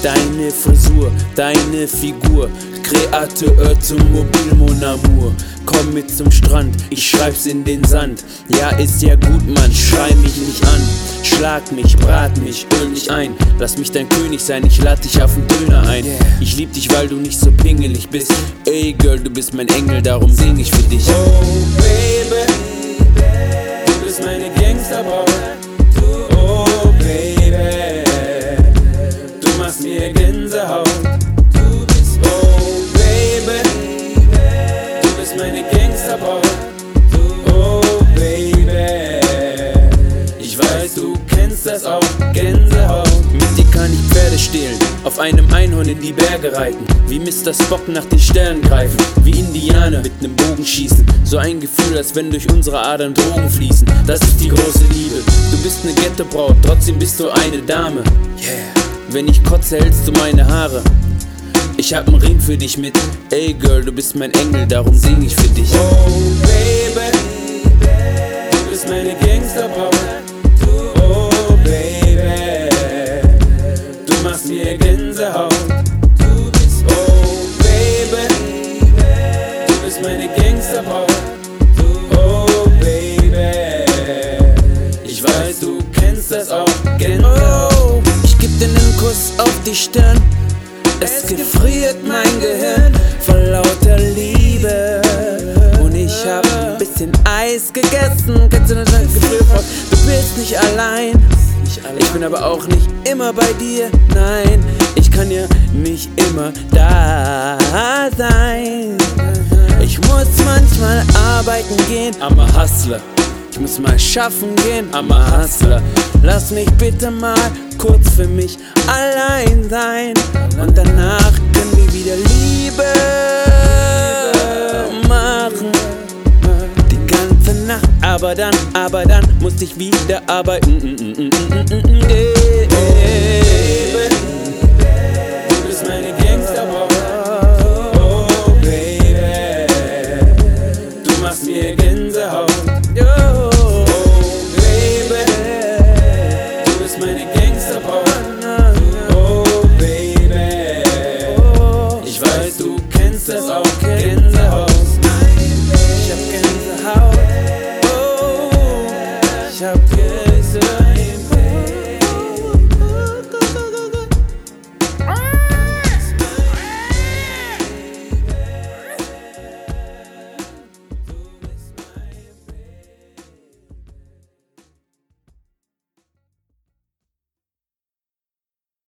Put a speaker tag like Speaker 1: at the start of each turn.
Speaker 1: Deine Frisur, deine Figur, Créateur zum Mobil, mon amour. Komm mit zum Strand, ich schreib's in den Sand. Ja, ist ja gut, Mann, schrei mich nicht an. Schlag mich, brat mich, öl mich ein. Lass mich dein König sein, ich lad dich auf den Döner ein. Ich lieb dich, weil du nicht so pingelig bist. Ey Girl, du bist mein Engel, darum sing ich für dich.
Speaker 2: Oh Baby, du bist meine Gangsterbraut. Oh Baby, du machst mir Gänsehaut. Oh Baby, du bist meine Gangsterbraut. Oh Baby, ich weiß, du kennst das auch, Gänsehaut.
Speaker 1: Mit dir kann ich Pferde stehlen, auf einem Einhorn in die Berge reiten, wie Mr. Spock nach den Sternen greifen, wie Indianer mit nem Bogen schießen. So ein Gefühl, als wenn durch unsere Adern Drogen fließen. Das ist die große Liebe. Du bist ne Ghetto-Braut, trotzdem bist du eine Dame. Wenn ich kotze, hältst du meine Haare. Ich hab 'n Ring für dich mit. Ey Girl, du bist mein Engel, darum sing ich für dich.
Speaker 2: Oh Baby, du bist meine Gangsterbraut. Oh Baby, du machst mir Gänsehaut. Oh Baby, du bist meine Gangsterbraut. Oh Baby, ich weiß, du kennst das auch, Gänsehaut.
Speaker 1: Oh, ich geb dir nen Kuss auf die Stirn. Es gefriert mein Gehirn vor lauter Liebe. Und ich hab ein bisschen Eis gegessen. Kennst du das Gefühl von, du bist nicht allein? Ich bin aber auch nicht immer bei dir, nein. Ich kann ja nicht immer da sein. Ich muss manchmal arbeiten gehen, I'm a hustler. Ich muss mal schaffen gehen, I'm a hustler. Lass mich bitte mal kurz für mich allein sein. Und danach können wir wieder Liebe machen. Die ganze Nacht, aber dann muss ich wieder arbeiten.
Speaker 2: Du bist meine Gangsterbraut. Oh Baby, du machst mir Gänsehaut. Oh Baby, du bist meine Gangsterbraut. Oh Baby, ich weiß, du kennst das auch, Gänsehaut.
Speaker 1: Ich hab Gänsehaut. Oh, ich hab Gänsehaut.